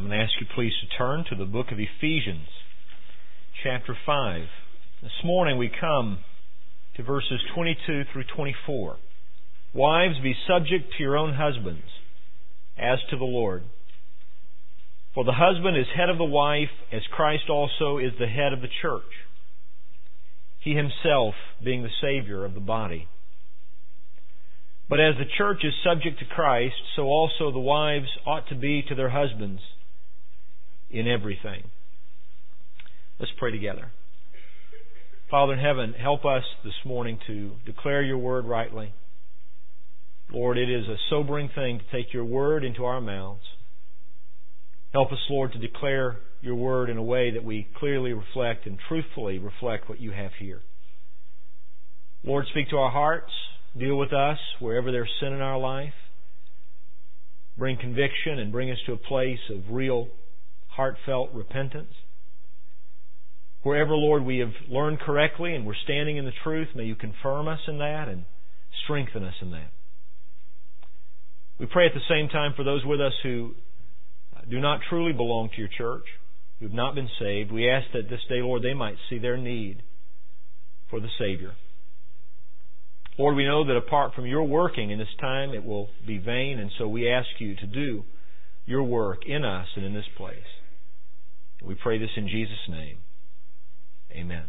I'm going to ask you please to turn to the book of Ephesians, chapter 5. This morning we come to verses 22 through 24. Wives, be subject to your own husbands, as to the Lord. For the husband is head of the wife, as Christ also is the head of the church, He Himself being the Savior of the body. But as the church is subject to Christ, so also the wives ought to be to their husbands in everything. Let's pray together. Father in heaven, help us this morning to declare your word rightly. Lord, it is a sobering thing to take your word into our mouths. Help us, Lord, to declare your word in a way that we clearly reflect and truthfully reflect what you have here. Lord, speak to our hearts. Deal with us wherever there's sin in our life. Bring conviction and bring us to a place of real, heartfelt repentance. Wherever, Lord, we have learned correctly and we're standing in the truth, may you confirm us in that and strengthen us in that. We pray at the same time for those with us who do not truly belong to your church, who have not been saved. We ask that this day, Lord, they might see their need for the Savior. Lord, we know that apart from your working in this time, it will be vain, and so we ask you to do your work in us and in this place. We pray this in Jesus' name. Amen.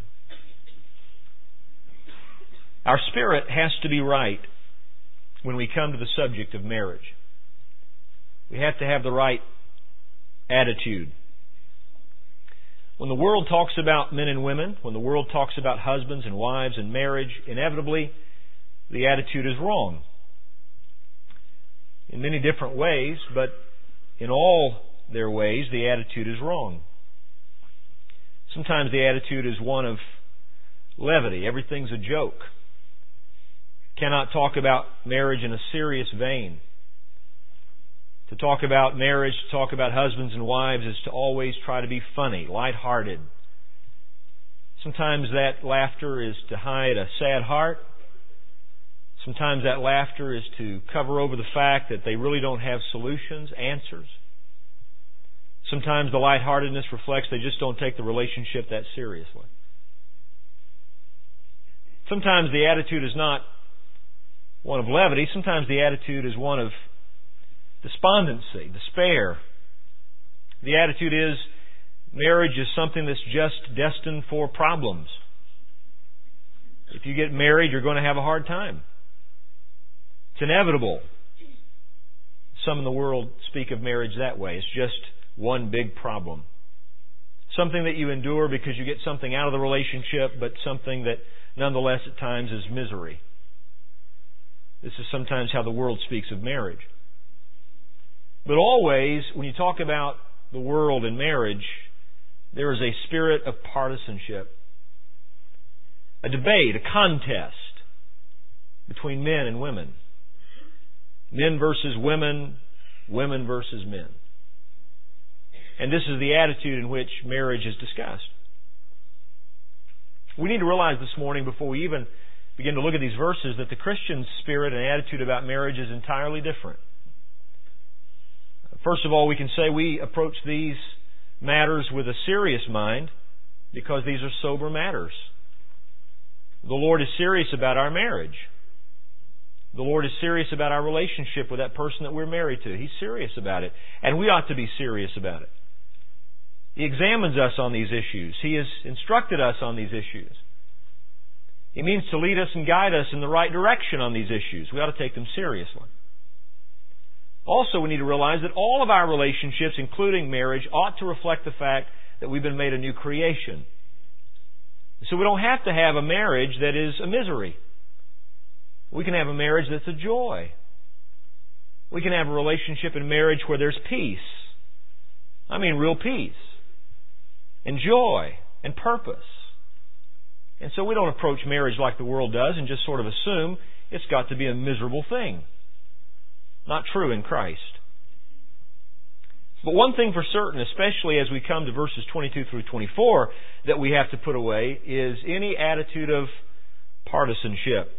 Our spirit has to be right when we come to the subject of marriage. We have to have the right attitude. When the world talks about men and women, when the world talks about husbands and wives and marriage, inevitably the attitude is wrong. In many different ways, but in all their ways, the attitude is wrong. Sometimes the attitude is one of levity. Everything's a joke. Cannot talk about marriage in a serious vein. To talk about marriage, to talk about husbands and wives is to always try to be funny, lighthearted. Sometimes that laughter is to hide a sad heart. Sometimes that laughter is to cover over the fact that they really don't have solutions, answers. Sometimes the lightheartedness reflects they just don't take the relationship that seriously. Sometimes the attitude is not one of levity. Sometimes the attitude is one of despondency, despair. The attitude is marriage is something that's just destined for problems. If you get married, you're going to have a hard time. It's inevitable. Some in the world speak of marriage that way. It's just one big problem. Something that you endure because you get something out of the relationship, but something that nonetheless at times is misery. This is sometimes how the world speaks of marriage. But always, when you talk about the world and marriage, there is a spirit of partisanship. A debate, a contest between men and women. Men versus women, women versus men. And this is the attitude in which marriage is discussed. We need to realize this morning, before we even begin to look at these verses, that the Christian spirit and attitude about marriage is entirely different. First of all, we can say we approach these matters with a serious mind because these are sober matters. The Lord is serious about our marriage. The Lord is serious about our relationship with that person that we're married to. He's serious about it. And we ought to be serious about it. He examines us on these issues. He has instructed us on these issues. He means to lead us and guide us in the right direction on these issues. We ought to take them seriously. Also, we need to realize that all of our relationships, including marriage, ought to reflect the fact that we've been made a new creation. So we don't have to have a marriage that is a misery. We can have a marriage that's a joy. We can have a relationship in marriage where there's peace. I mean real peace. And joy and purpose. And so we don't approach marriage like the world does and just sort of assume it's got to be a miserable thing. Not true in Christ. But one thing for certain, especially as we come to verses 22 through 24, that we have to put away is any attitude of partisanship.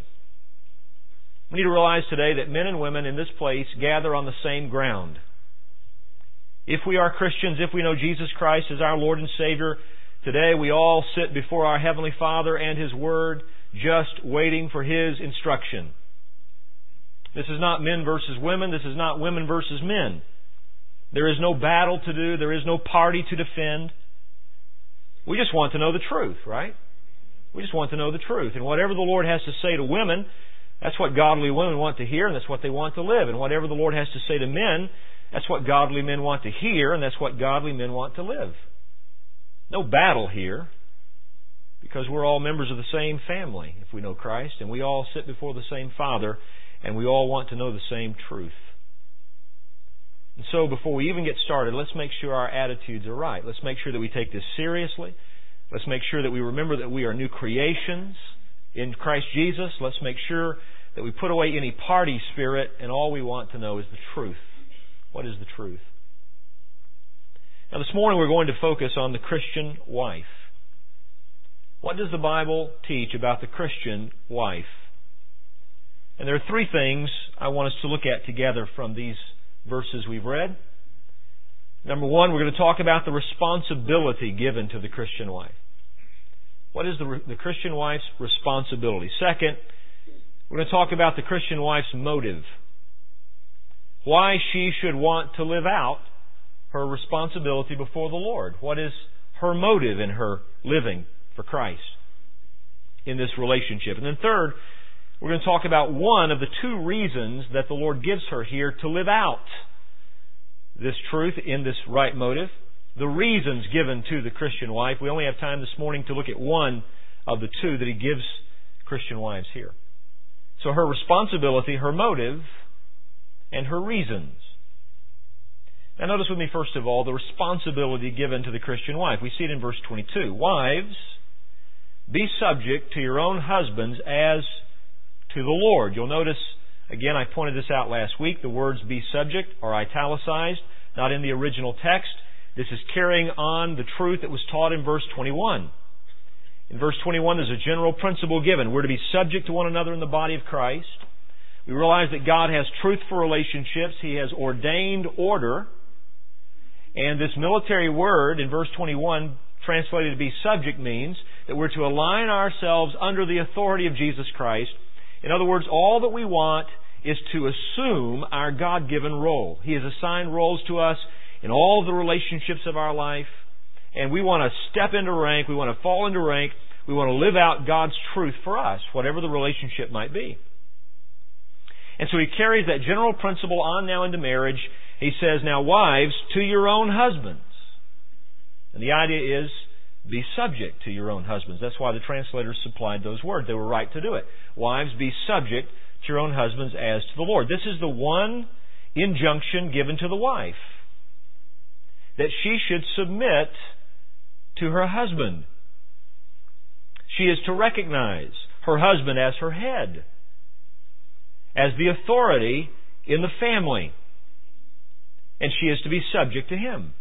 We need to realize today that men and women in this place gather on the same ground. If we are Christians, if we know Jesus Christ as our Lord and Savior, today we all sit before our Heavenly Father and His Word, just waiting for His instruction. This is not men versus women. This is not women versus men. There is no battle to do. There is no party to defend. We just want to know the truth, right? We just want to know the truth. And whatever the Lord has to say to women, that's what godly women want to hear, and that's what they want to live. And whatever the Lord has to say to men, that's what godly men want to hear, and that's what godly men want to live. No battle here, because we're all members of the same family, if we know Christ, and we all sit before the same Father, and we all want to know the same truth. And so before we even get started, let's make sure our attitudes are right. Let's make sure that we take this seriously. Let's make sure that we remember that we are new creations in Christ Jesus. Let's make sure that we put away any party spirit, and all we want to know is the truth. What is the truth? Now this morning we're going to focus on the Christian wife. What does the Bible teach about the Christian wife? And there are three things I want us to look at together from these verses we've read. Number one, we're going to talk about the responsibility given to the Christian wife. What is the Christian wife's responsibility? Second, we're going to talk about the Christian wife's motive. Why she should want to live out her responsibility before the Lord. What is her motive in her living for Christ in this relationship? And then third, we're going to talk about one of the two reasons that the Lord gives her here to live out this truth in this right motive. The reasons given to the Christian wife. We only have time this morning to look at one of the two that He gives Christian wives here. So her responsibility, her motive, and her reasons. Now notice with me first of all the responsibility given to the Christian wife. We see it in verse 22. Wives, be subject to your own husbands as to the Lord. You'll notice, again, I pointed this out last week, the words be subject are italicized, not in the original text. This is carrying on the truth that was taught in verse 21. In verse 21, there's a general principle given. We're to be subject to one another in the body of Christ. We realize that God has truth for relationships. He has ordained order. And this military word in verse 21, translated to be subject, means that we're to align ourselves under the authority of Jesus Christ. In other words, all that we want is to assume our God-given role. He has assigned roles to us in all the relationships of our life. And we want to step into rank. We want to fall into rank. We want to live out God's truth for us, whatever the relationship might be. And so He carries that general principle on now into marriage. He says, now wives, to your own husbands. And the idea is, be subject to your own husbands. That's why the translators supplied those words. They were right to do it. Wives, be subject to your own husbands as to the Lord. This is the one injunction given to the wife. That she should submit to her husband. She is to recognize her husband as her head, as the authority in the family. And she is to be subject to him.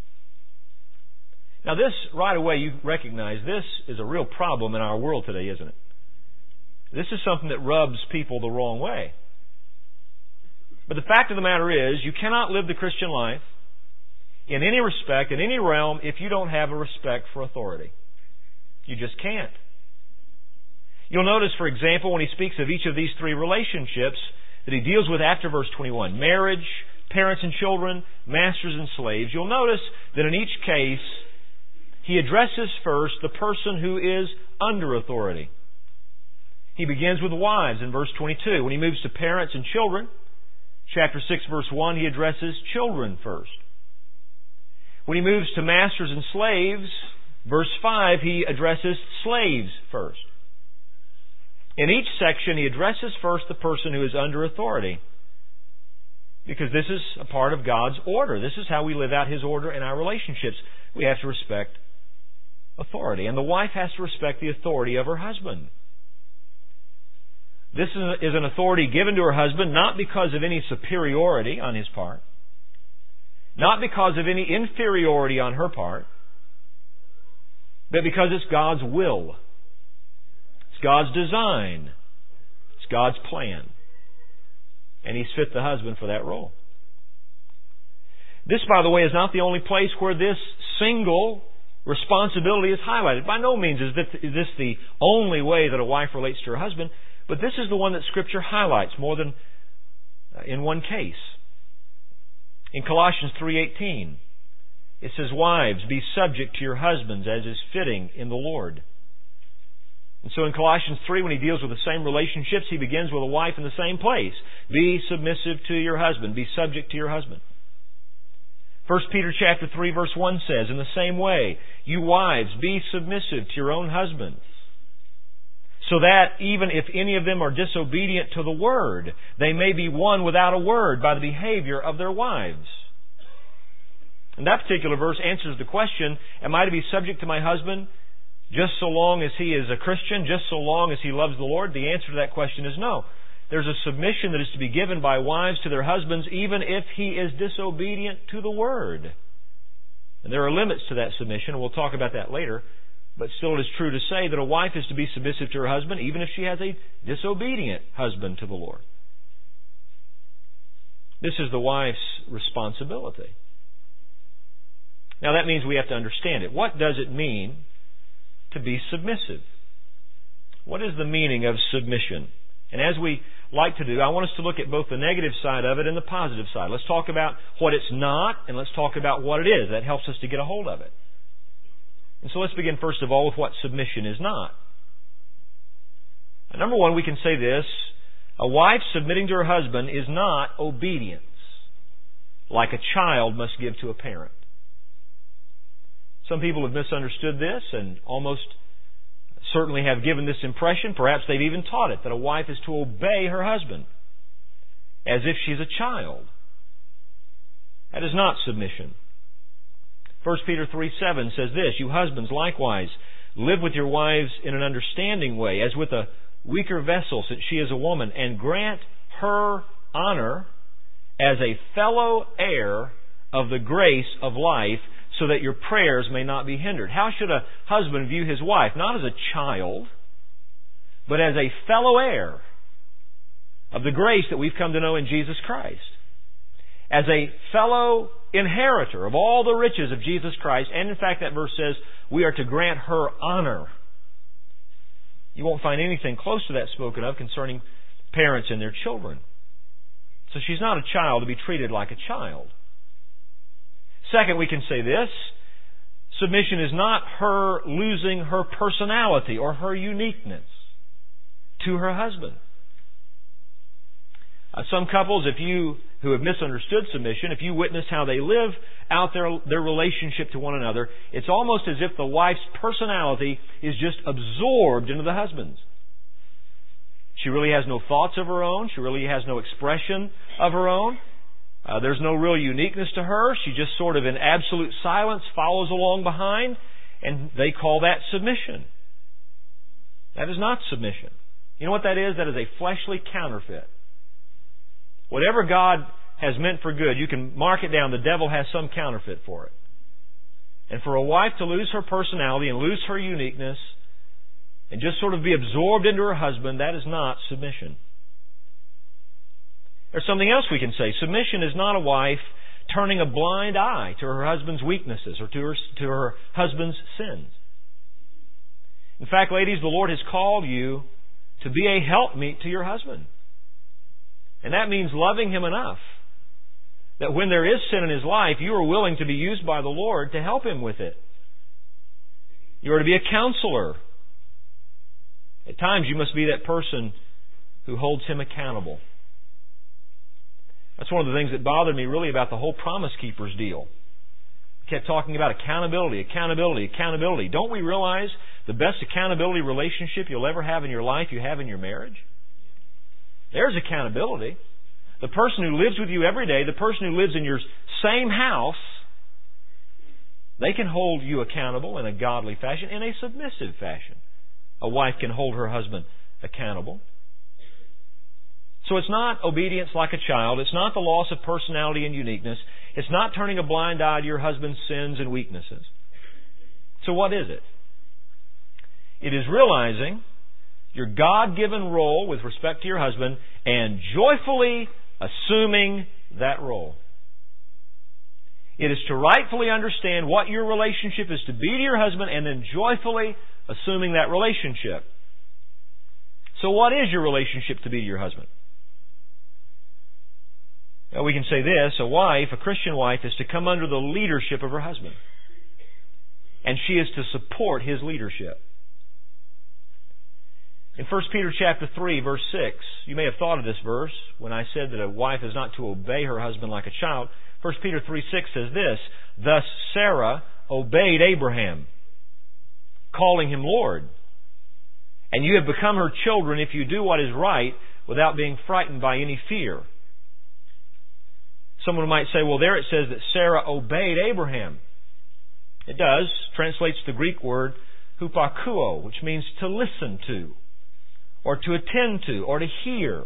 Now this, right away, you recognize this is a real problem in our world today, isn't it? This is something that rubs people the wrong way. But the fact of the matter is, you cannot live the Christian life in any respect, in any realm, if you don't have a respect for authority. You just can't. You'll notice, for example, when he speaks of each of these three relationships that he deals with after verse 21, marriage, parents and children, masters and slaves, you'll notice that in each case, he addresses first the person who is under authority. He begins with wives in verse 22. When he moves to parents and children, chapter 6, verse 1, he addresses children first. When he moves to masters and slaves, verse 5, he addresses slaves first. In each section, he addresses first the person who is under authority. Because this is a part of God's order. This is how we live out His order in our relationships. We have to respect authority. And the wife has to respect the authority of her husband. This is an authority given to her husband not because of any superiority on his part, not because of any inferiority on her part, but because it's God's will. It's God's design. It's God's plan. And He's fit the husband for that role. This, by the way, is not the only place where this single responsibility is highlighted. By no means is this the only way that a wife relates to her husband, but this is the one that Scripture highlights more than in one case. In Colossians 3:18, it says, "Wives, be subject to your husbands as is fitting in the Lord." And so in Colossians 3, when he deals with the same relationships, he begins with a wife in the same place. Be submissive to your husband. Be subject to your husband. 1 Peter chapter 3, verse 1 says, "In the same way, you wives, be submissive to your own husbands, so that even if any of them are disobedient to the word, they may be won without a word by the behavior of their wives." And that particular verse answers the question, am I to be subject to my husband just so long as he is a Christian, just so long as he loves the Lord? The answer to that question is no. There's a submission that is to be given by wives to their husbands even if he is disobedient to the word. And there are limits to that submission, and we'll talk about that later. But still it is true to say that a wife is to be submissive to her husband even if she has a disobedient husband to the Lord. This is the wife's responsibility. Now that means we have to understand it. What does it mean to be submissive? What is the meaning of submission? And as we like to do, I want us to look at both the negative side of it and the positive side. Let's talk about what it's not, and let's talk about what it is. That helps us to get a hold of it. And so let's begin first of all with what submission is not. Number one, we can say this: a wife submitting to her husband is not obedience, like a child must give to a parent. Some people have misunderstood this and almost certainly have given this impression. Perhaps they've even taught it, that a wife is to obey her husband as if she's a child. That is not submission. 1 Peter 3:7 says this, "You husbands likewise live with your wives in an understanding way, as with a weaker vessel, since she is a woman, and grant her honor as a fellow heir of the grace of life, so that your prayers may not be hindered." How should a husband view his wife? Not as a child, but as a fellow heir of the grace that we've come to know in Jesus Christ. As a fellow inheritor of all the riches of Jesus Christ. And in fact, that verse says we are to grant her honor. You won't find anything close to that spoken of concerning parents and their children. So she's not a child to be treated like a child. Second, we can say this: submission is not her losing her personality or her uniqueness to her husband. Some couples, if you who have misunderstood submission, if you witness how they live out their relationship to one another, it's almost as if the wife's personality is just absorbed into the husband's. She really has no thoughts of her own. She really has no expression of her own. There's no real uniqueness to her. She just sort of in absolute silence follows along behind, and they call that submission. That is not submission. You know what that is? That is a fleshly counterfeit. Whatever God has meant for good, you can mark it down. The devil has some counterfeit for it. And for a wife to lose her personality and lose her uniqueness and just sort of be absorbed into her husband, that is not submission. There's something else we can say. Submission is not a wife turning a blind eye to her husband's weaknesses or to her husband's sins. In fact, ladies, the Lord has called you to be a helpmeet to your husband. And that means loving him enough that when there is sin in his life, you are willing to be used by the Lord to help him with it. You are to be a counselor. At times you must be that person who holds him accountable. That's one of the things that bothered me really about the whole Promise Keepers deal. We kept talking about accountability. Don't we realize the best accountability relationship you'll ever have in your life, you have in your marriage? There's accountability. The person who lives with you every day, the person who lives in your same house, they can hold you accountable in a godly fashion, in a submissive fashion. A wife can hold her husband accountable. So it's not obedience like a child. It's not the loss of personality and uniqueness. It's not turning a blind eye to your husband's sins and weaknesses. So what is it? It is realizing your God-given role with respect to your husband and joyfully assuming that role. It is to rightfully understand what your relationship is to be to your husband and then joyfully assuming that relationship. So what is your relationship to be to your husband? Well, we can say this: a Christian wife, is to come under the leadership of her husband. And she is to support his leadership. In 1 Peter chapter 3, verse 6, you may have thought of this verse when I said that a wife is not to obey her husband like a child. 1 Peter 3, 6 says this: Thus Sarah obeyed Abraham, calling him Lord. And you have become her children if you do what is right without being frightened by any fear. Someone might say, well, there it says that Sarah obeyed Abraham. It does. Translates the Greek word hupakuo, which means to listen to, or to attend to, or to hear.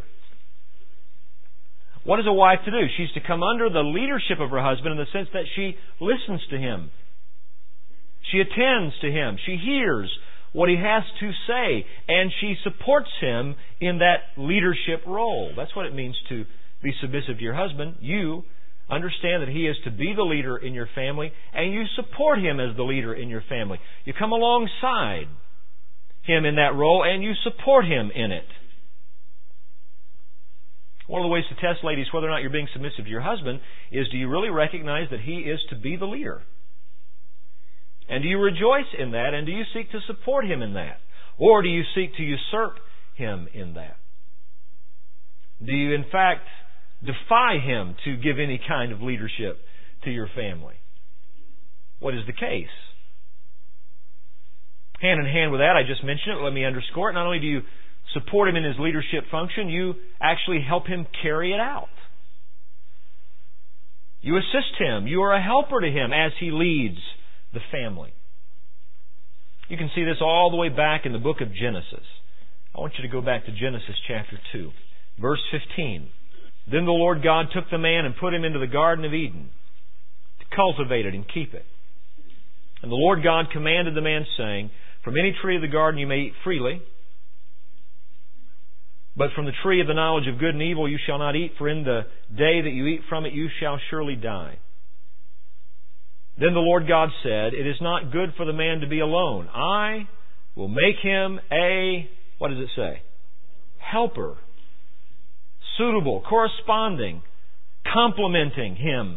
What is a wife to do? She's to come under the leadership of her husband in the sense that she listens to him. She attends to him. She hears what he has to say, and she supports him in that leadership role. That's what it means to be submissive to your husband. You understand that he is to be the leader in your family, and you support him as the leader in your family. You come alongside him in that role, and you support him in it. One of the ways to test, ladies, whether or not you're being submissive to your husband is, do you really recognize that he is to be the leader? And do you rejoice in that, and do you seek to support him in that? Or do you seek to usurp him in that? Do you, in fact, defy him to give any kind of leadership to your family? What is the case? Hand in hand with that, I just mentioned it, let me underscore it. Not only do you support him in his leadership function, you actually help him carry it out. You assist him. You are a helper to him as he leads the family. You can see this all the way back in the book of Genesis. I want you to go back to Genesis chapter 2, verse 15. Then the Lord God took the man and put him into the Garden of Eden to cultivate it and keep it. And the Lord God commanded the man, saying, From any tree of the garden you may eat freely, but from the tree of the knowledge of good and evil you shall not eat, for in the day that you eat from it you shall surely die. Then the Lord God said, It is not good for the man to be alone. I will make him a, what does it say? Helper. Suitable, corresponding, complementing him.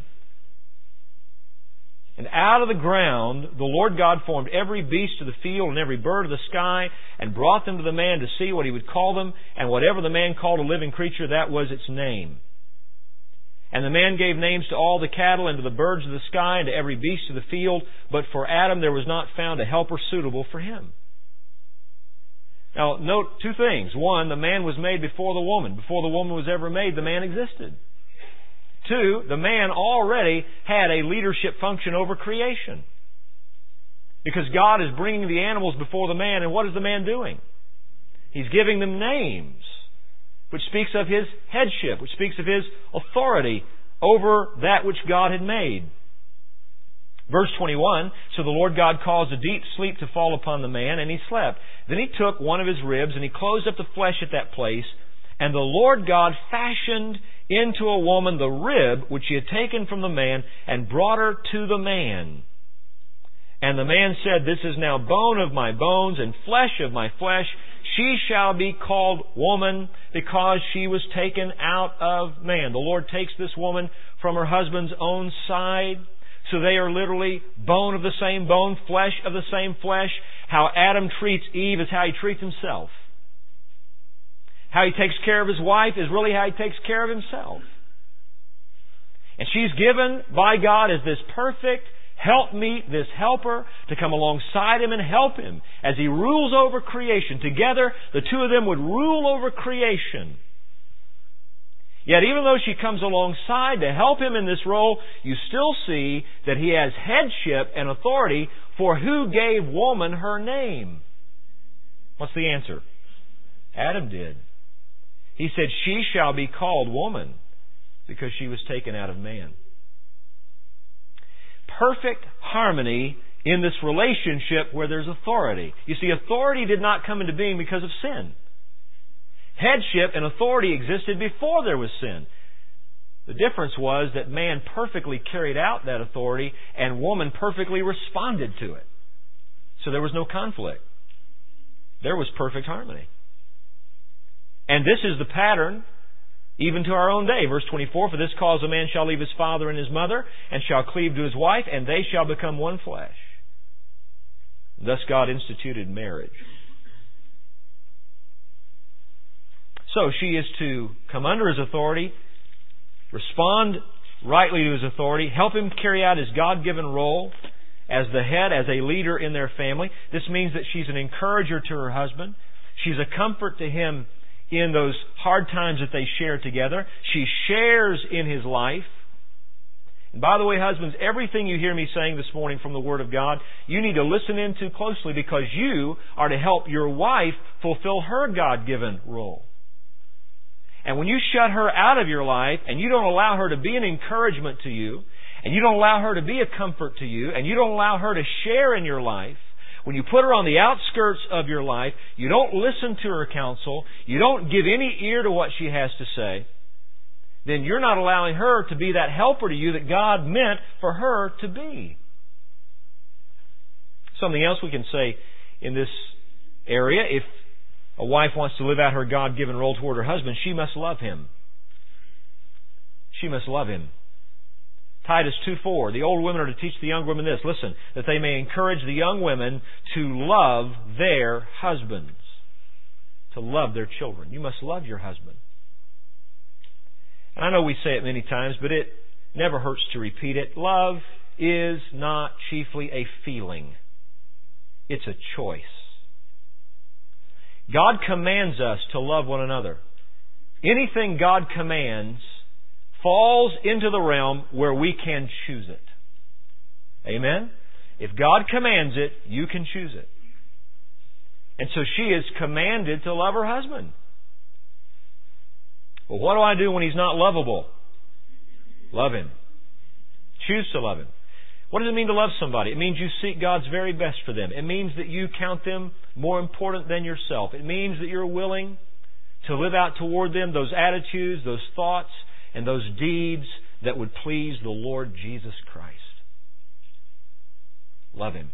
And out of the ground the Lord God formed every beast of the field and every bird of the sky, and brought them to the man to see what he would call them. And whatever the man called a living creature, that was its name. And the man gave names to all the cattle and to the birds of the sky and to every beast of the field. But for Adam there was not found a helper suitable for him. Now, note two things. One, the man was made before the woman. Before the woman was ever made, the man existed. Two, the man already had a leadership function over creation. Because God is bringing the animals before the man, and what is the man doing? He's giving them names, which speaks of his headship, which speaks of his authority over that which God had made. Verse 21, So the Lord God caused a deep sleep to fall upon the man, and he slept. Then he took one of his ribs, and he closed up the flesh at that place. And the Lord God fashioned into a woman the rib which he had taken from the man, and brought her to the man. And the man said, This is now bone of my bones, and flesh of my flesh. She shall be called woman, because she was taken out of man. The Lord takes this woman from her husband's own side. So they are literally bone of the same bone, flesh of the same flesh. How Adam treats Eve is how he treats himself. How he takes care of his wife is really how he takes care of himself. And she's given by God as this perfect helpmeet, this helper, to come alongside him and help him as he rules over creation. Together, the two of them would rule over creation. Yet even though she comes alongside to help him in this role, you still see that he has headship and authority for who gave woman her name. What's the answer? Adam did. He said, She shall be called woman, because she was taken out of man. Perfect harmony in this relationship where there's authority. You see, authority did not come into being because of sin. Headship and authority existed before there was sin. The difference was that man perfectly carried out that authority and woman perfectly responded to it. So there was no conflict. There was perfect harmony. And this is the pattern even to our own day. Verse 24, for this cause a man shall leave his father and his mother, and shall cleave to his wife, and they shall become one flesh. Thus God instituted marriage. So she is to come under his authority, respond rightly to his authority, help him carry out his God-given role as the head, as a leader in their family. This means that she's an encourager to her husband. She's a comfort to him in those hard times that they share together. She shares in his life. And by the way, husbands, everything you hear me saying this morning from the Word of God, you need to listen into closely, because you are to help your wife fulfill her God-given role. And when you shut her out of your life, and you don't allow her to be an encouragement to you, and you don't allow her to be a comfort to you, and you don't allow her to share in your life, when you put her on the outskirts of your life, you don't listen to her counsel, you don't give any ear to what she has to say, then you're not allowing her to be that helper to you that God meant for her to be. Something else we can say in this area, if a wife wants to live out her God-given role toward her husband, she must love him. She must love him. Titus 2:4, the old women are to teach the young women this, listen, that they may encourage the young women to love their husbands, to love their children. You must love your husband. And I know we say it many times, but it never hurts to repeat it. Love is not chiefly a feeling. It's a choice. God commands us to love one another. Anything God commands falls into the realm where we can choose it. Amen? If God commands it, you can choose it. And so she is commanded to love her husband. Well, what do I do when he's not lovable? Love him. Choose to love him. What does it mean to love somebody? It means you seek God's very best for them. It means that you count them more important than yourself. It means that you're willing to live out toward them those attitudes, those thoughts, and those deeds that would please the Lord Jesus Christ. Love him.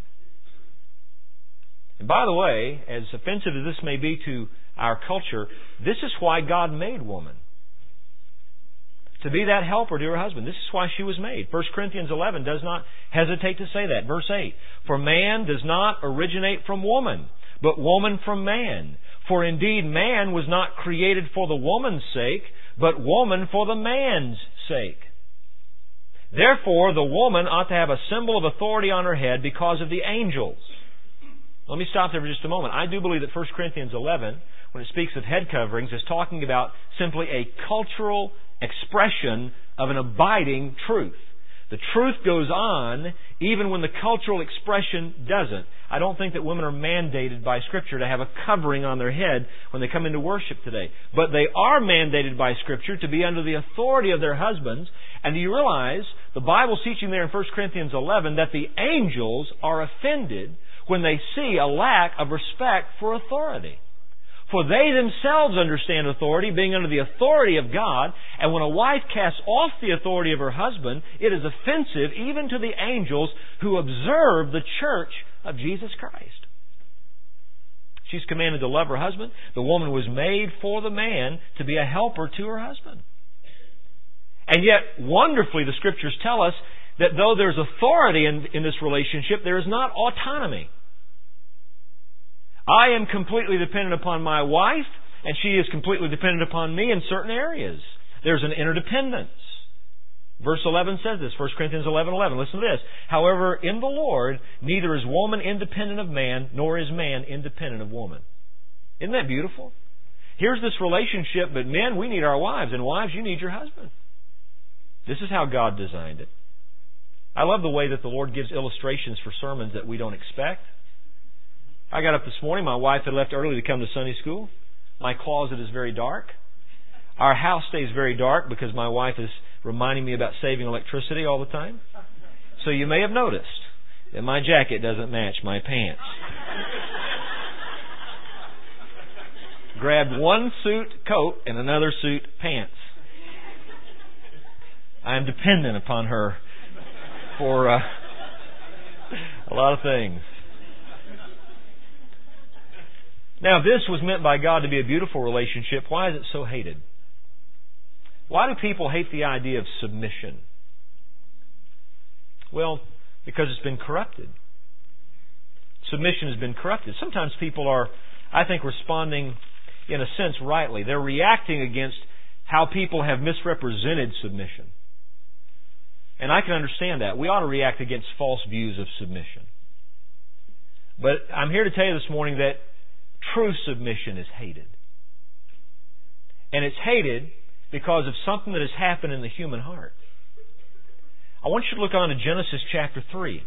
And by the way, as offensive as this may be to our culture, this is why God made woman. To be that helper to her husband. This is why she was made. 1 Corinthians 11 does not hesitate to say that. Verse 8, for man does not originate from woman, but woman from man. For indeed man was not created for the woman's sake, but woman for the man's sake. Therefore, the woman ought to have a symbol of authority on her head because of the angels. Let me stop there for just a moment. I do believe that 1 Corinthians 11, when it speaks of head coverings, is talking about simply a cultural expression of an abiding truth. The truth goes on even when the cultural expression doesn't. I don't think that women are mandated by Scripture to have a covering on their head when they come into worship today. But they are mandated by Scripture to be under the authority of their husbands. And do you realize the Bible's teaching there in 1 Corinthians 11 that the angels are offended when they see a lack of respect for authority. For they themselves understand authority, being under the authority of God, and when a wife casts off the authority of her husband, it is offensive even to the angels who observe the church of Jesus Christ. She's commanded to love her husband. The woman was made for the man to be a helper to her husband. And yet, wonderfully, the Scriptures tell us that though there's authority in this relationship, there is not autonomy. I am completely dependent upon my wife, and she is completely dependent upon me in certain areas. There's an interdependence. Verse 11 says this, 1 Corinthians 11:11. Listen to this. However, in the Lord, neither is woman independent of man, nor is man independent of woman. Isn't that beautiful? Here's this relationship, but men, we need our wives, and wives, you need your husband. This is how God designed it. I love the way that the Lord gives illustrations for sermons that we don't expect. I got up this morning. My wife had left early to come to Sunday school. My closet is very dark. Our house stays very dark because my wife is reminding me about saving electricity all the time. So you may have noticed that my jacket doesn't match my pants. Grabbed one suit coat and another suit pants. I am dependent upon her for a lot of things. Now, if this was meant by God to be a beautiful relationship, why is it so hated? Why do people hate the idea of submission? Well, because it's been corrupted. Submission has been corrupted. Sometimes people are, I think, responding in a sense rightly. They're reacting against how people have misrepresented submission. And I can understand that. We ought to react against false views of submission. But I'm here to tell you this morning that true submission is hated. And it's hated because of something that has happened in the human heart. I want you to look on to Genesis chapter 3.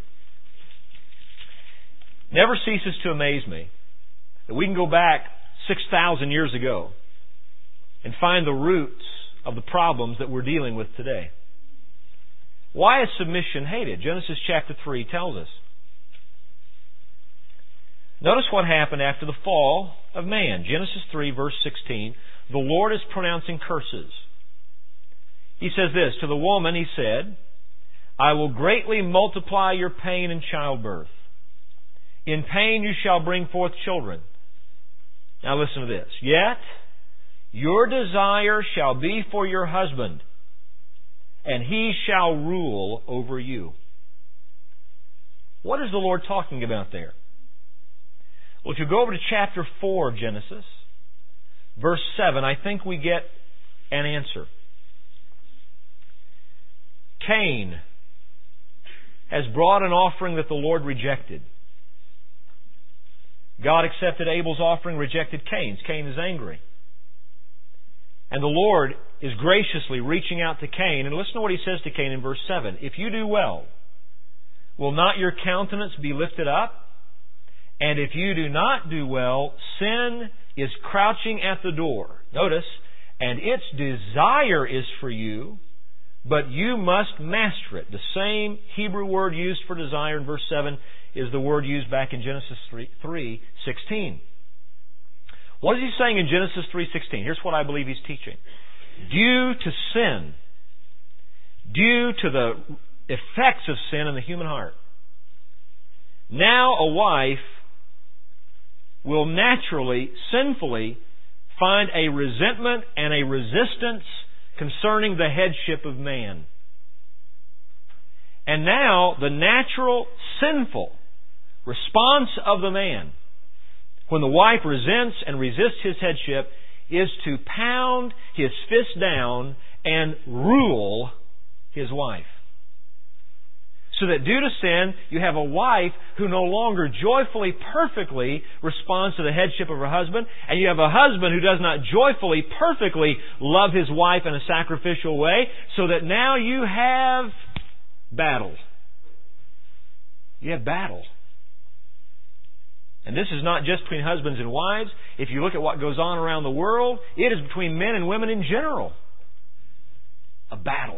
Never ceases to amaze me that we can go back 6,000 years ago and find the roots of the problems that we're dealing with today. Why is submission hated? Genesis chapter 3 tells us. Notice what happened after the fall of man. Genesis 3 verse 16. The Lord is pronouncing curses. He says this, to the woman He said, I will greatly multiply your pain in childbirth. In pain you shall bring forth children. Now listen to this. Yet your desire shall be for your husband, and he shall rule over you. What is the Lord talking about there? Well, if you go over to chapter 4 of Genesis, verse 7, I think we get an answer. Cain has brought an offering that the Lord rejected. God accepted Abel's offering, rejected Cain's. Cain is angry. And the Lord is graciously reaching out to Cain. And listen to what He says to Cain in verse 7. If you do well, will not your countenance be lifted up? And if you do not do well, sin is crouching at the door. Notice, and its desire is for you, but you must master it. The same Hebrew word used for desire in verse 7 is the word used back in Genesis 3:16. What is He saying in Genesis 3:16? Here's what I believe He's teaching. Due to sin, due to the effects of sin in the human heart, now a wife will naturally, sinfully, find a resentment and a resistance concerning the headship of man. And now the natural, sinful response of the man, when the wife resents and resists his headship, is to pound his fist down and rule his wife. So that due to sin, you have a wife who no longer joyfully, perfectly responds to the headship of her husband, and you have a husband who does not joyfully, perfectly love his wife in a sacrificial way, so that now you have battle. You have battle. And this is not just between husbands and wives. If you look at what goes on around the world, it is between men and women in general. A battle.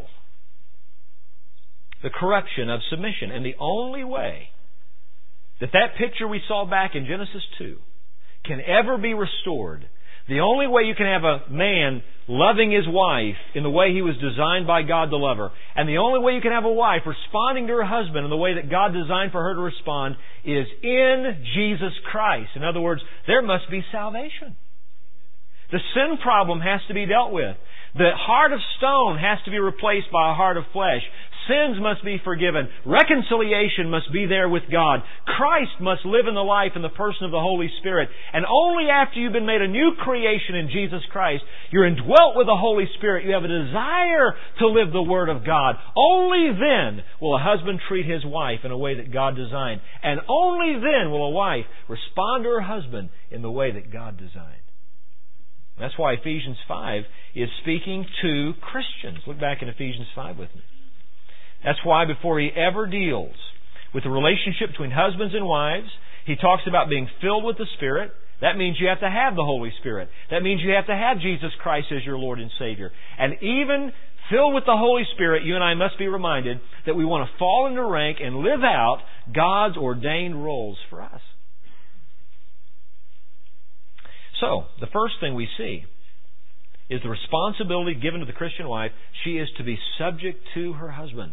The corruption of submission. And the only way that picture we saw back in Genesis 2 can ever be restored, the only way you can have a man loving his wife in the way he was designed by God to love her, and the only way you can have a wife responding to her husband in the way that God designed for her to respond, is in Jesus Christ. In other words, there must be salvation. The sin problem has to be dealt with. The heart of stone has to be replaced by a heart of flesh. Sins must be forgiven. Reconciliation must be there with God. Christ must live in the life in the person of the Holy Spirit. And only after you've been made a new creation in Jesus Christ, you're indwelt with the Holy Spirit, you have a desire to live the Word of God. Only then will a husband treat his wife in a way that God designed. And only then will a wife respond to her husband in the way that God designed. That's why Ephesians 5 is speaking to Christians. Look back in Ephesians 5 with me. That's why before he ever deals with the relationship between husbands and wives, he talks about being filled with the Spirit. That means you have to have the Holy Spirit. That means you have to have Jesus Christ as your Lord and Savior. And even filled with the Holy Spirit, you and I must be reminded that we want to fall into rank and live out God's ordained roles for us. So, the first thing we see is the responsibility given to the Christian wife. She is to be subject to her husband.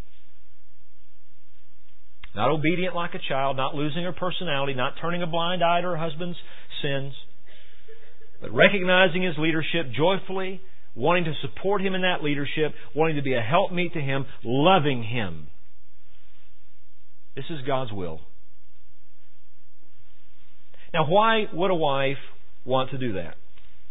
Not obedient like a child, not losing her personality, not turning a blind eye to her husband's sins, but recognizing his leadership joyfully, wanting to support him in that leadership, wanting to be a helpmeet to him, loving him. This is God's will. Now, why would a wife want to do that?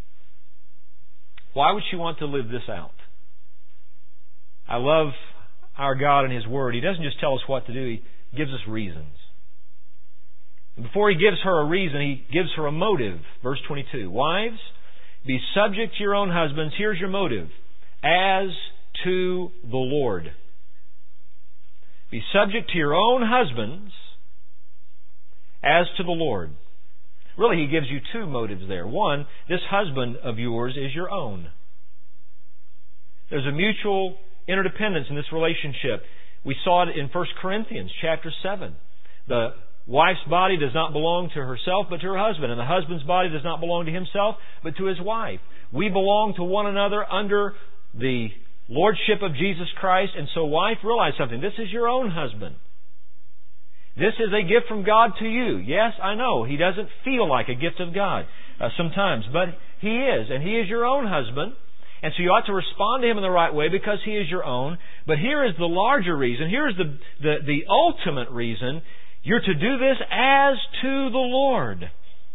Why would she want to live this out? I love our God and His Word. He doesn't just tell us what to do, He gives us reasons. And before He gives her a reason, He gives her a motive. Verse 22. Wives, be subject to your own husbands. Here's your motive. As to the Lord. Be subject to your own husbands as to the Lord. Really, He gives you two motives there. One, this husband of yours is your own. There's a mutual interdependence in this relationship. We saw it in 1 Corinthians chapter 7. The wife's body does not belong to herself but to her husband, and the husband's body does not belong to himself but to his wife. We belong to one another under the lordship of Jesus Christ, and so wife, realize something. This is your own husband. This is a gift from God to you. Yes, I know, he doesn't feel like a gift of God sometimes, but he is, and he is your own husband. And so you ought to respond to him in the right way because he is your own. But here is the larger reason. Here is the ultimate reason. You're to do this as to the Lord.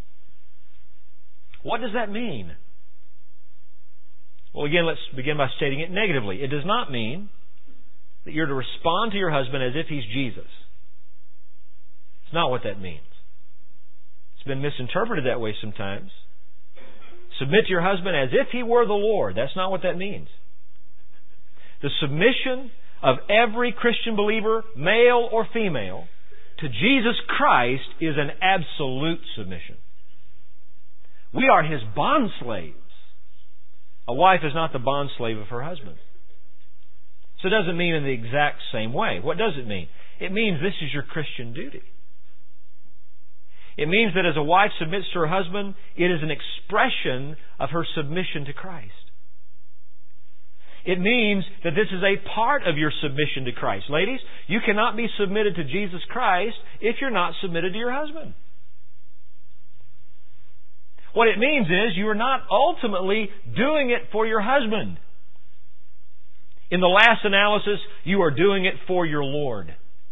What does that mean? Well, again, let's begin by stating it negatively. It does not mean that you're to respond to your husband as if he's Jesus. It's not what that means. It's been misinterpreted that way sometimes. Submit to your husband as if he were the Lord. That's not what that means. The submission of every Christian believer, male or female, to Jesus Christ is an absolute submission. We are His bondslaves. A wife is not the bondslave of her husband. So it doesn't mean in the exact same way. What does it mean? It means this is your Christian duty. It means that as a wife submits to her husband, it is an expression of her submission to Christ. It means that this is a part of your submission to Christ. Ladies, you cannot be submitted to Jesus Christ if you're not submitted to your husband. What it means is you are not ultimately doing it for your husband. In the last analysis, you are doing it for your Lord.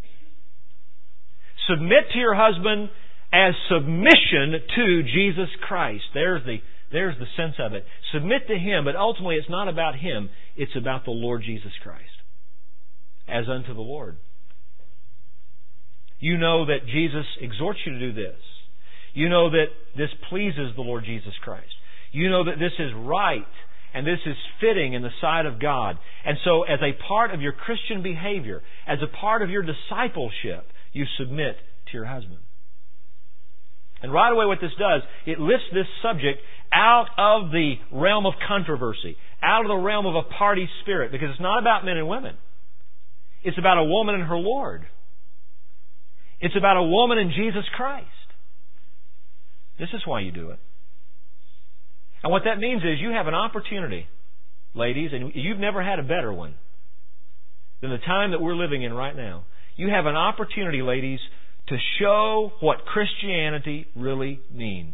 Submit to your husband as submission to Jesus Christ. There's the sense of it. Submit to Him, but ultimately it's not about Him. It's about the Lord Jesus Christ. As unto the Lord. You know that Jesus exhorts you to do this. You know that this pleases the Lord Jesus Christ. You know that this is right and this is fitting in the sight of God. And so as a part of your Christian behavior, as a part of your discipleship, you submit to your husband. And right away what this does, it lifts this subject out of the realm of controversy, out of the realm of a party spirit, because it's not about men and women. It's about a woman and her Lord. It's about a woman and Jesus Christ. This is why you do it. And what that means is you have an opportunity, ladies, and you've never had a better one than the time that we're living in right now. You have an opportunity, ladies, to show what Christianity really means.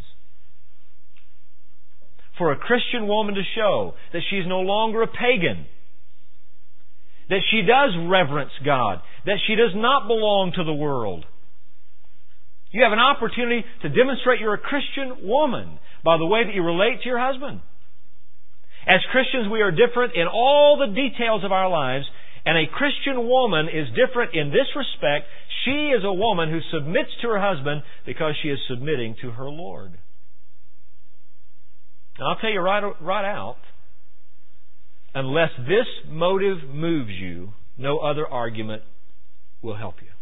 For a Christian woman to show that she's no longer a pagan, that she does reverence God, that she does not belong to the world. You have an opportunity to demonstrate you're a Christian woman by the way that you relate to your husband. As Christians, we are different in all the details of our lives, and a Christian woman is different in this respect. She is a woman who submits to her husband because she is submitting to her Lord. And I'll tell you right out, unless this motive moves you, no other argument will help you.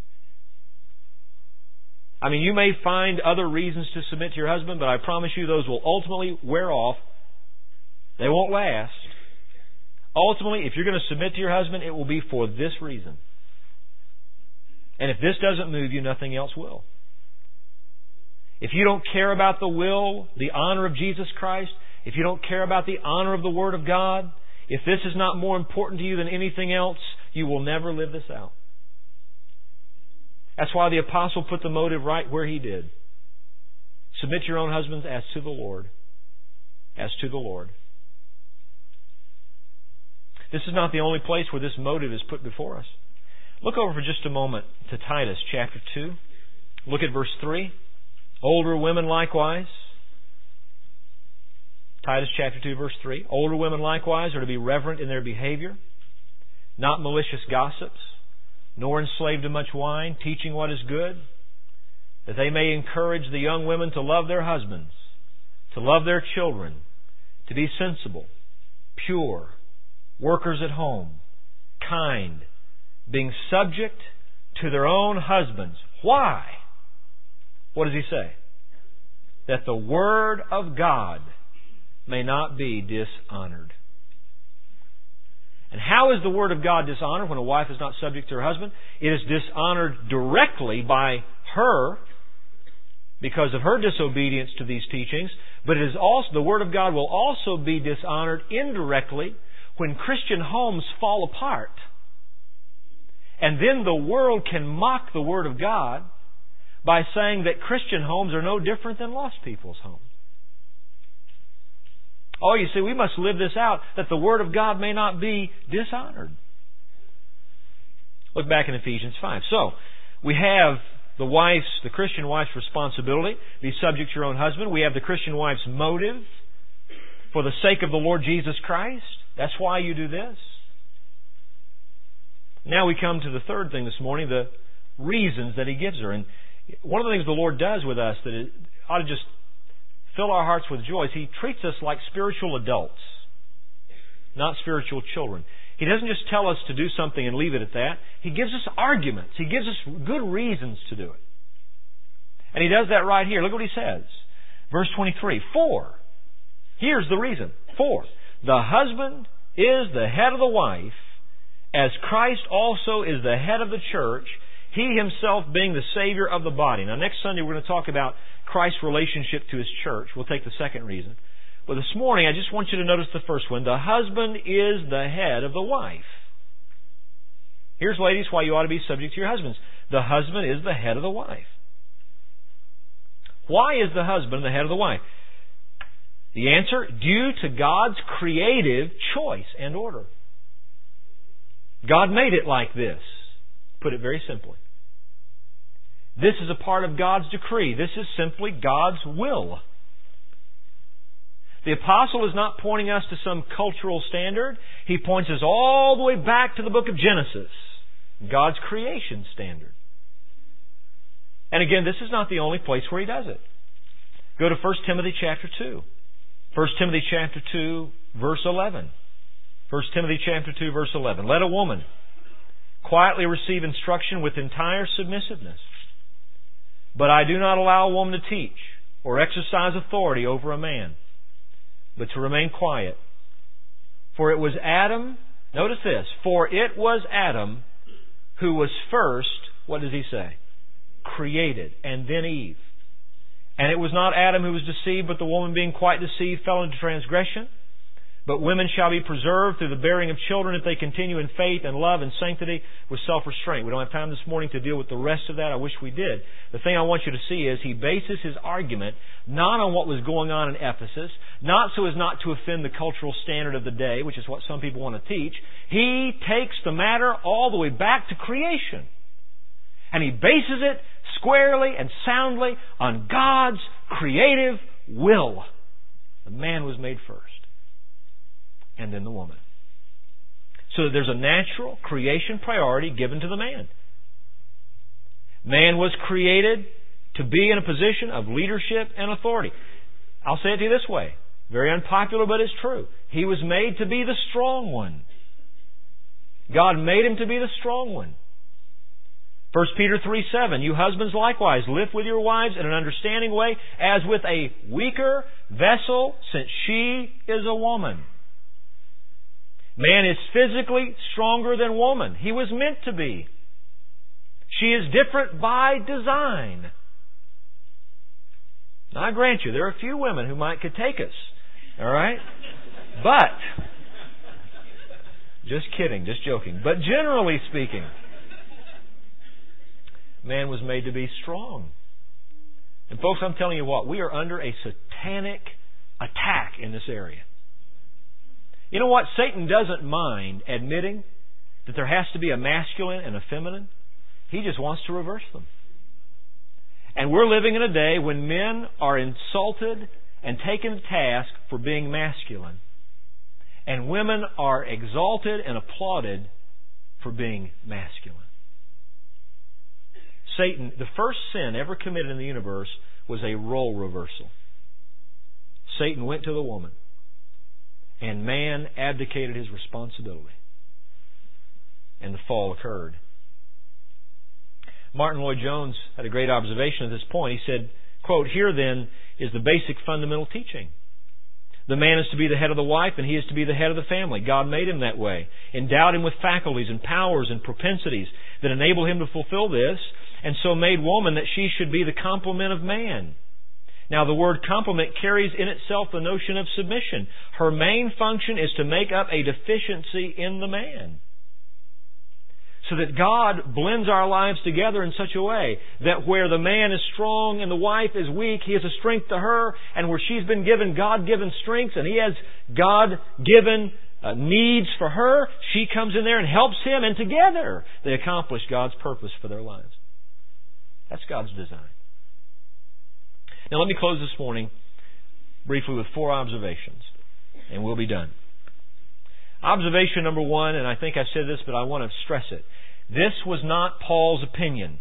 I mean, you may find other reasons to submit to your husband, but I promise you those will ultimately wear off. They won't last. Ultimately, if you're going to submit to your husband, it will be for this reason. And if this doesn't move you, nothing else will. If you don't care about the will, the honor of Jesus Christ, if you don't care about the honor of the Word of God, if this is not more important to you than anything else, you will never live this out. That's why the apostle put the motive right where he did. Submit to your own husbands as to the Lord. As to the Lord. This is not the only place where this motive is put before us. Look over for just a moment to Titus chapter 2. Look at verse 3. Older women likewise. Titus chapter 2 verse 3. Older women likewise are to be reverent in their behavior, not malicious gossips, nor enslaved to much wine, teaching what is good, that they may encourage the young women to love their husbands, to love their children, to be sensible, pure, workers at home, kind, being subject to their own husbands. Why? What does he say? That the Word of God may not be dishonored. And how is the Word of God dishonored when a wife is not subject to her husband? It is dishonored directly by her because of her disobedience to these teachings, but it is also, the Word of God will also be dishonored indirectly when Christian homes fall apart. And then the world can mock the Word of God by saying that Christian homes are no different than lost people's homes. Oh, you see, we must live this out, that the Word of God may not be dishonored. Look back in Ephesians 5. So, we have the Christian wife's responsibility, be subject to your own husband. We have the Christian wife's motive, for the sake of the Lord Jesus Christ. That's why you do this. Now we come to the third thing this morning, the reasons that He gives her. And one of the things the Lord does with us that it ought to just fill our hearts with joy is He treats us like spiritual adults, not spiritual children. He doesn't just tell us to do something and leave it at that. He gives us arguments. He gives us good reasons to do it. And He does that right here. Look what He says. Verse 23. For, here's the reason. For, the husband is the head of the wife, as Christ also is the head of the church, He Himself being the Savior of the body. Now next Sunday we're going to talk about Christ's relationship to His church. We'll take the second reason. But this morning I just want you to notice the first one. The husband is the head of the wife. Here's, ladies, why you ought to be subject to your husbands. The husband is the head of the wife. Why is the husband the head of the wife? The answer, due to God's creative choice and order. God made it like this. Put it very simply. This is a part of God's decree. This is simply God's will. The apostle is not pointing us to some cultural standard. He points us all the way back to the book of Genesis, God's creation standard. And again, this is not the only place where He does it. Go to 1 Timothy chapter 2. 1 Timothy chapter 2, verse 11. 1 Timothy chapter 2, verse 11. Let a woman quietly receive instruction with entire submissiveness. But I do not allow a woman to teach or exercise authority over a man, but to remain quiet. For it was Adam, notice this, for it was Adam who was first, what does he say? Created, and then Eve. And it was not Adam who was deceived, but the woman being quite deceived fell into transgression. But women shall be preserved through the bearing of children if they continue in faith and love and sanctity with self-restraint. We don't have time this morning to deal with the rest of that. I wish we did. The thing I want you to see is he bases his argument not on what was going on in Ephesus, not so as not to offend the cultural standard of the day, which is what some people want to teach. He takes the matter all the way back to creation. And he bases it squarely and soundly on God's creative will. The man was made first. And then the woman. So there's a natural creation priority given to the man. Man was created to be in a position of leadership and authority. I'll say it to you this way. Very unpopular, but it's true. He was made to be the strong one. God made him to be the strong one. 1 Peter 3:7, you husbands likewise, live with your wives in an understanding way, as with a weaker vessel, since she is a woman. Man is physically stronger than woman. He was meant to be. She is different by design. Now I grant you, there are a few women who could take us All right? But, just kidding, just joking. But generally speaking, man was made to be strong. And folks, I'm telling you what, we are under a satanic attack in this area. You know what? Satan doesn't mind admitting that there has to be a masculine and a feminine. He just wants to reverse them. And we're living in a day when men are insulted and taken to task for being masculine. And women are exalted and applauded for being masculine. Satan, the first sin ever committed in the universe was a role reversal. Satan went to the woman, and man abdicated his responsibility. And the fall occurred. Martin Lloyd-Jones had a great observation at this point. He said, quote, "Here then is the basic fundamental teaching. The man is to be the head of the wife, and he is to be the head of the family. God made him that way, endowed him with faculties and powers and propensities that enable him to fulfill this, and so made woman that she should be the complement of man. Now the word complement carries in itself the notion of submission. Her main function is to make up a deficiency in the man. So that God blends our lives together in such a way that where the man is strong and the wife is weak, he has a strength to her, and where she's been given God-given strengths and he has God-given needs for her, she comes in there and helps him, and together they accomplish God's purpose for their lives. That's God's design. Now let me close this morning briefly with 4 observations, and we'll be done. Observation number 1, and I think I've said this, but I want to stress it. This was not Paul's opinion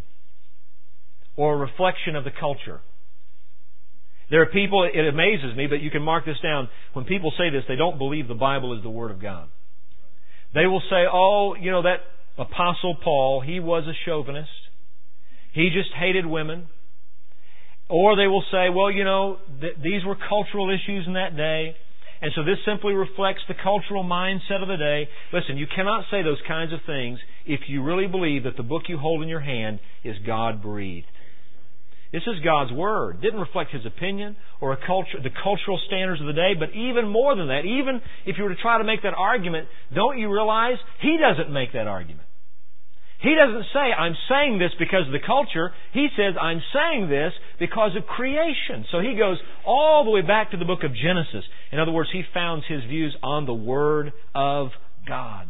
or a reflection of the culture. There are people, it amazes me, but you can mark this down. When people say this, they don't believe the Bible is the Word of God. They will say, that Apostle Paul, he was a chauvinist. He just hated women. Or they will say, these were cultural issues in that day, and so this simply reflects the cultural mindset of the day. Listen, you cannot say those kinds of things if you really believe that the book you hold in your hand is God-breathed. This is God's Word. It didn't reflect his opinion or the cultural standards of the day, but even more than that, even if you were to try to make that argument, don't you realize he doesn't make that argument? He doesn't say, I'm saying this because of the culture. He says, I'm saying this because of creation. So he goes all the way back to the book of Genesis. In other words, he founds his views on the Word of God.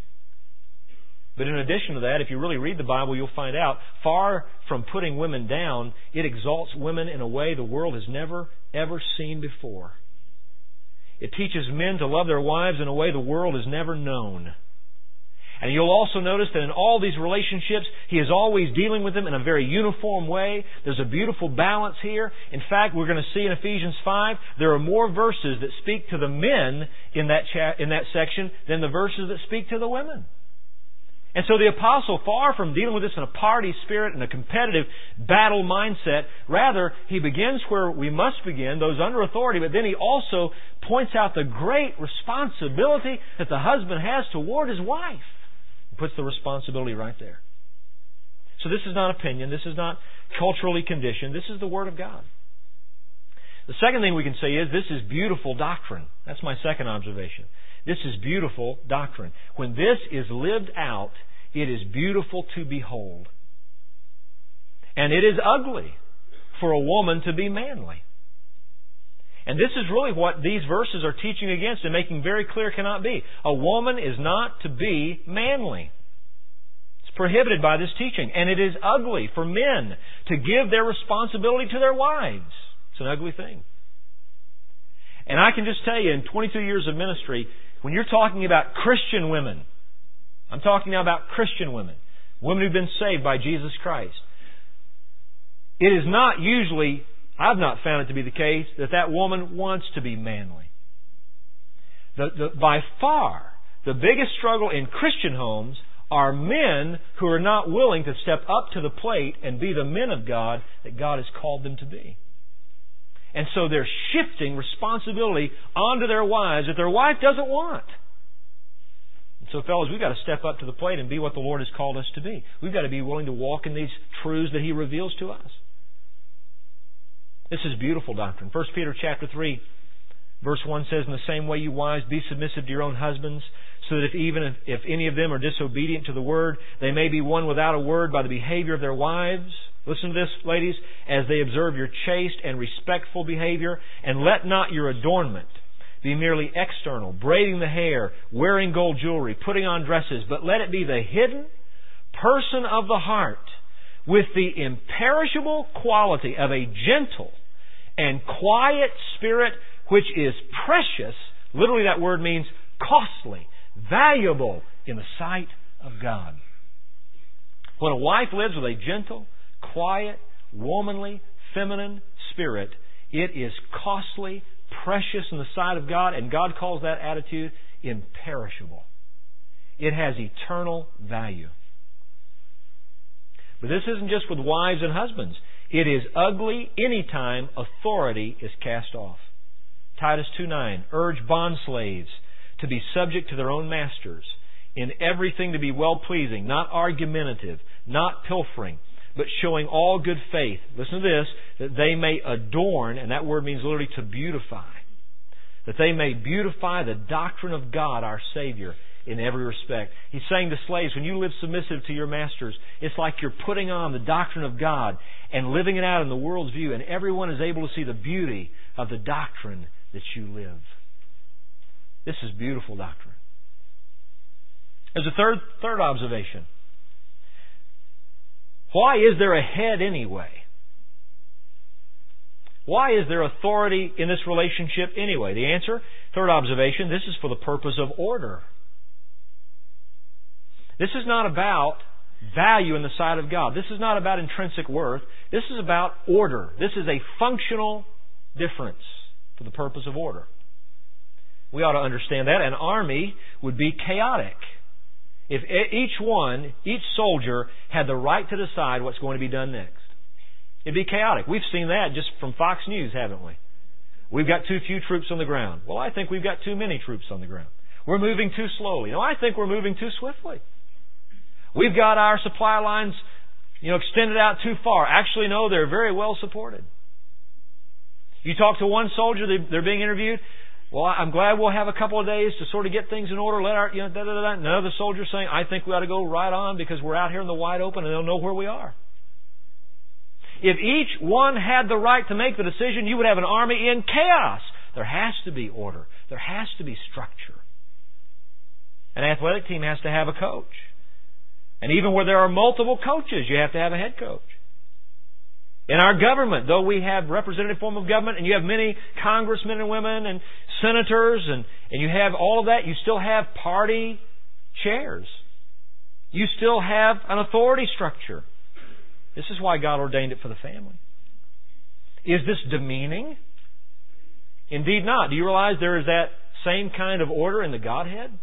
But in addition to that, if you really read the Bible, you'll find out, far from putting women down, it exalts women in a way the world has never, ever seen before. It teaches men to love their wives in a way the world has never known. And you'll also notice that in all these relationships, he is always dealing with them in a very uniform way. There's a beautiful balance here. In fact, we're going to see in Ephesians 5, there are more verses that speak to the men in that section than the verses that speak to the women. And so the apostle, far from dealing with this in a party spirit and a competitive battle mindset, rather, he begins where we must begin, those under authority, but then he also points out the great responsibility that the husband has toward his wife. Puts the responsibility right there. So this is not opinion. This is not culturally conditioned. This is the Word of God. The second thing we can say is this is beautiful doctrine. That's my second observation. This is beautiful doctrine. When this is lived out, it is beautiful to behold. And it is ugly for a woman to be manly. And this is really what these verses are teaching against and making very clear cannot be. A woman is not to be manly. It's prohibited by this teaching. And it is ugly for men to give their responsibility to their wives. It's an ugly thing. And I can just tell you, in 22 years of ministry, when you're talking about Christian women, I'm talking now about Christian women, women who've been saved by Jesus Christ, it is not usually, I've not found it to be the case, that woman wants to be manly. By far, the biggest struggle in Christian homes are men who are not willing to step up to the plate and be the men of God that God has called them to be. And so they're shifting responsibility onto their wives that their wife doesn't want. And so fellas, we've got to step up to the plate and be what the Lord has called us to be. We've got to be willing to walk in these truths that He reveals to us. This is beautiful doctrine. 1 Peter chapter 3, Verse 1 says, "In the same way, you wives, be submissive to your own husbands, so that if any of them are disobedient to the word, they may be won without a word by the behavior of their wives." Listen to this, ladies. "As they observe your chaste and respectful behavior, and let not your adornment be merely external, braiding the hair, wearing gold jewelry, putting on dresses, but let it be the hidden person of the heart, with the imperishable quality of a gentle and quiet spirit, which is precious." Literally, that word means costly, valuable in the sight of God. When a wife lives with a gentle, quiet, womanly, feminine spirit, it is costly, precious in the sight of God, and God calls that attitude imperishable. It has eternal value. But this isn't just with wives and husbands. It is ugly anytime authority is cast off. Titus 2:9, "Urge bondslaves to be subject to their own masters, in everything to be well-pleasing, not argumentative, not pilfering, but showing all good faith." Listen to this, "that they may adorn," and that word means literally to beautify, "that they may beautify the doctrine of God our Savior in every respect." He's saying to slaves, when you live submissive to your masters, it's like you're putting on the doctrine of God and living it out in the world's view, and everyone is able to see the beauty of the doctrine that you live. This is beautiful doctrine. There's a third observation. Why is there a head anyway? Why is there authority in this relationship anyway? The answer, third observation, this is for the purpose of order. This is not about value in the sight of God. This is not about intrinsic worth. This is about order. This is a functional difference for the purpose of order. We ought to understand that. An army would be chaotic if each soldier had the right to decide what's going to be done next. It'd be chaotic. We've seen that just from Fox News, haven't we? We've got too few troops on the ground. Well, I think we've got too many troops on the ground. We're moving too slowly. No, I think we're moving too swiftly. We've got our supply lines, extended out too far. Actually, no, they're very well supported. You talk to one soldier, they're being interviewed. Well, I'm glad we'll have a couple of days to sort of get things in order. Let our, Another soldier saying, "I think we ought to go right on because we're out here in the wide open and they'll know where we are." If each one had the right to make the decision, you would have an army in chaos. There has to be order. There has to be structure. An athletic team has to have a coach. And even where there are multiple coaches, you have to have a head coach. In our government, though we have representative form of government, and you have many congressmen and women and senators, and you have all of that, you still have party chairs. You still have an authority structure. This is why God ordained it for the family. Is this demeaning? Indeed not. Do you realize there is that same kind of order in the Godhead?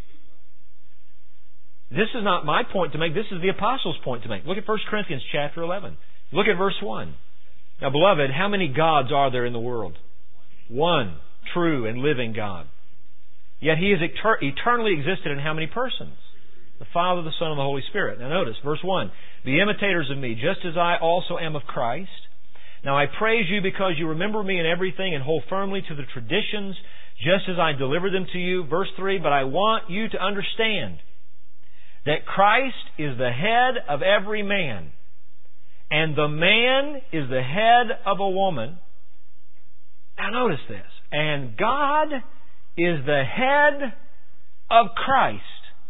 This is not my point to make. This is the Apostles' point to make. Look at 1 Corinthians chapter 11. Look at verse 1. "Now, beloved, how many gods are there in the world? One, true and living God. Yet He has eternally existed in how many persons? The Father, the Son, and the Holy Spirit." Now notice, verse 1. "Be imitators of me, just as I also am of Christ. Now I praise you because you remember me in everything and hold firmly to the traditions, just as I delivered them to you." Verse 3. "But I want you to understand that Christ is the head of every man, and the man is the head of a woman." Now notice this. "And God is the head of Christ."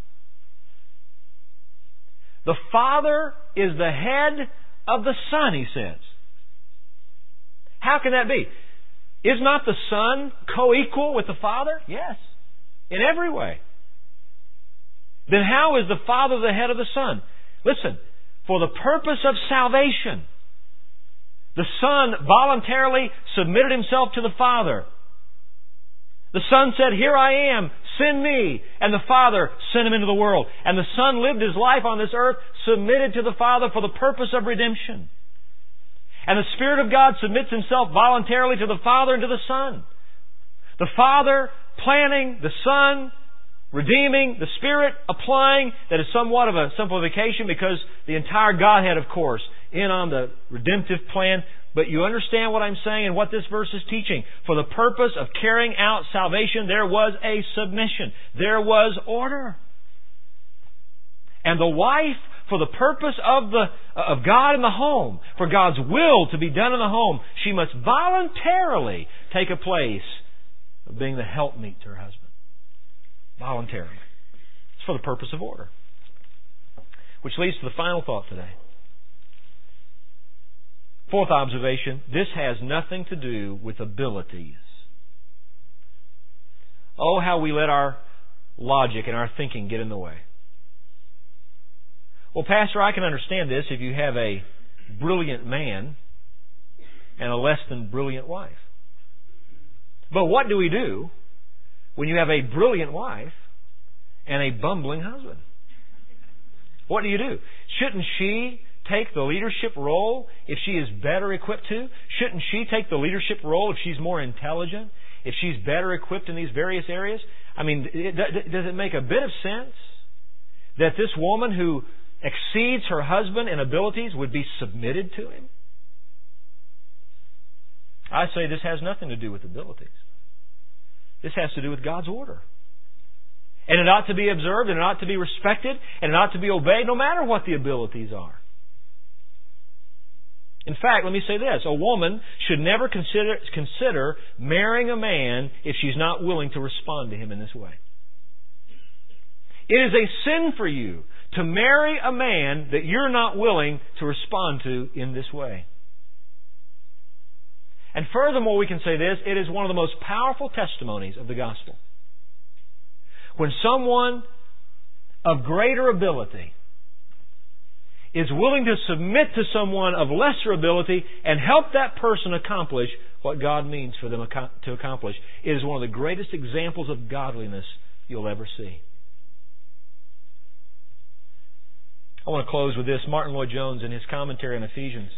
The Father is the head of the Son, he says. How can that be? Is not the Son co-equal with the Father? Yes, in every way. Then how is the Father the head of the Son? Listen, for the purpose of salvation, the Son voluntarily submitted Himself to the Father. The Son said, "Here I am, send me." And the Father sent Him into the world. And the Son lived His life on this earth, submitted to the Father for the purpose of redemption. And the Spirit of God submits Himself voluntarily to the Father and to the Son. The Father planning, the Son redeeming, the Spirit applying. That is somewhat of a simplification because the entire Godhead, of course, in on the redemptive plan. But you understand what I'm saying and what this verse is teaching. For the purpose of carrying out salvation, there was a submission. There was order. And the wife, for the purpose of God in the home, for God's will to be done in the home, she must voluntarily take a place of being the helpmeet to her husband. Voluntarily. It's for the purpose of order. Which leads to the final thought today. Fourth observation, this has nothing to do with abilities. Oh, how we let our logic and our thinking get in the way. Well, Pastor, I can understand this if you have a brilliant man and a less than brilliant wife. But what do we do when you have a brilliant wife and a bumbling husband? What do you do? Shouldn't she take the leadership role if she is better equipped to? Shouldn't she take the leadership role if she's more intelligent? If she's better equipped in these various areas? I mean, does it make a bit of sense that this woman who exceeds her husband in abilities would be submitted to him? I say this has nothing to do with abilities. This has to do with God's order. And it ought to be observed, and it ought to be respected, and it ought to be obeyed no matter what the abilities are. In fact, let me say this. A woman should never consider marrying a man if she's not willing to respond to him in this way. It is a sin for you to marry a man that you're not willing to respond to in this way. And furthermore, we can say this, it is one of the most powerful testimonies of the gospel. When someone of greater ability is willing to submit to someone of lesser ability and help that person accomplish what God means for them to accomplish, it is one of the greatest examples of godliness you'll ever see. I want to close with this. Martin Lloyd-Jones, in his commentary on Ephesians,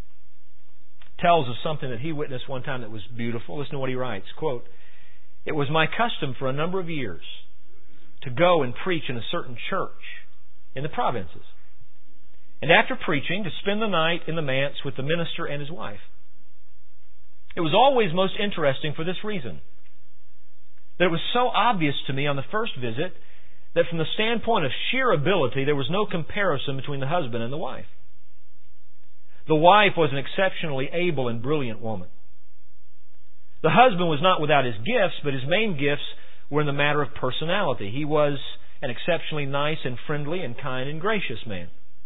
tells us something that he witnessed one time that was beautiful. Listen to what he writes. Quote, "It was my custom for a number of years to go and preach in a certain church in the provinces. And after preaching, to spend the night in the manse with the minister and his wife. It was always most interesting for this reason, that it was so obvious to me on the first visit that from the standpoint of sheer ability, there was no comparison between the husband and the wife. The wife was an exceptionally able and brilliant woman. The husband was not without his gifts, but his main gifts were in the matter of personality. He was an exceptionally nice and friendly and kind and gracious man.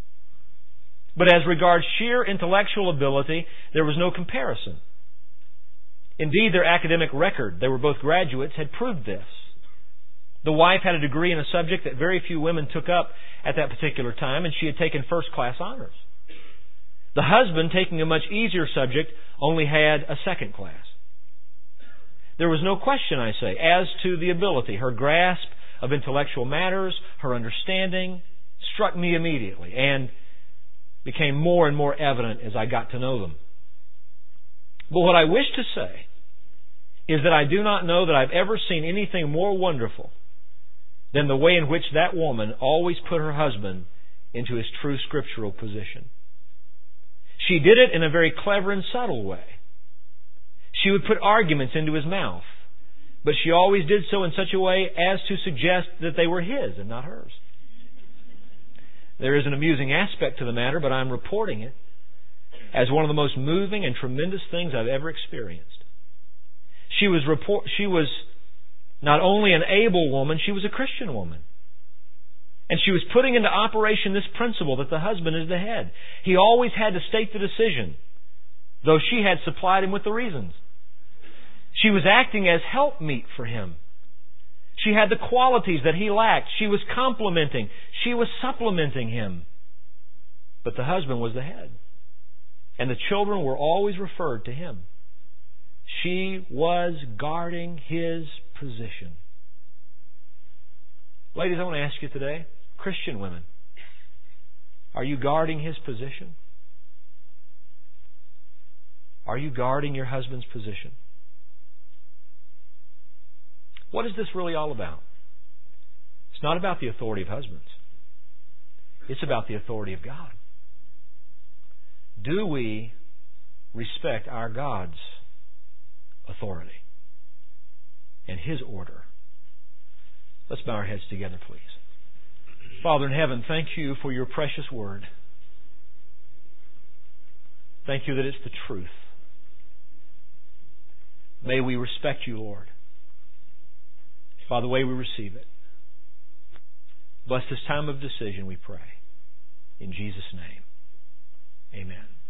But as regards sheer intellectual ability, there was no comparison. Indeed, their academic record, they were both graduates, had proved this. The wife had a degree in a subject that very few women took up at that particular time, and she had taken first-class honors. The husband, taking a much easier subject, only had a second class. There was no question, I say, as to the ability. Her grasp of intellectual matters, her understanding, struck me immediately and became more and more evident as I got to know them. But what I wish to say is that I do not know that I've ever seen anything more wonderful than the way in which that woman always put her husband into his true scriptural position. She did it in a very clever and subtle way. She would put arguments into his mouth, but she always did so in such a way as to suggest that they were his and not hers. There is an amusing aspect to the matter, but I'm reporting it as one of the most moving and tremendous things I've ever experienced. She was not only an able woman, she was a Christian woman. And she was putting into operation this principle that the husband is the head. He always had to state the decision, though she had supplied him with the reasons. She was acting as helpmeet for him. She had the qualities that he lacked. She was complementing. She was supplementing him. But the husband was the head. And the children were always referred to him. She was guarding his position. Ladies, I want to ask you today, Christian women, are you guarding his position? Are you guarding your husband's position? What is this really all about? It's not about the authority of husbands. It's about the authority of God. Do we respect our God's authority and His order? Let's bow our heads together, please. Father in heaven, thank You for Your precious Word. Thank You that it's the truth. May we respect You, Lord, by the way we receive it. Bless this time of decision, we pray. In Jesus' name, amen.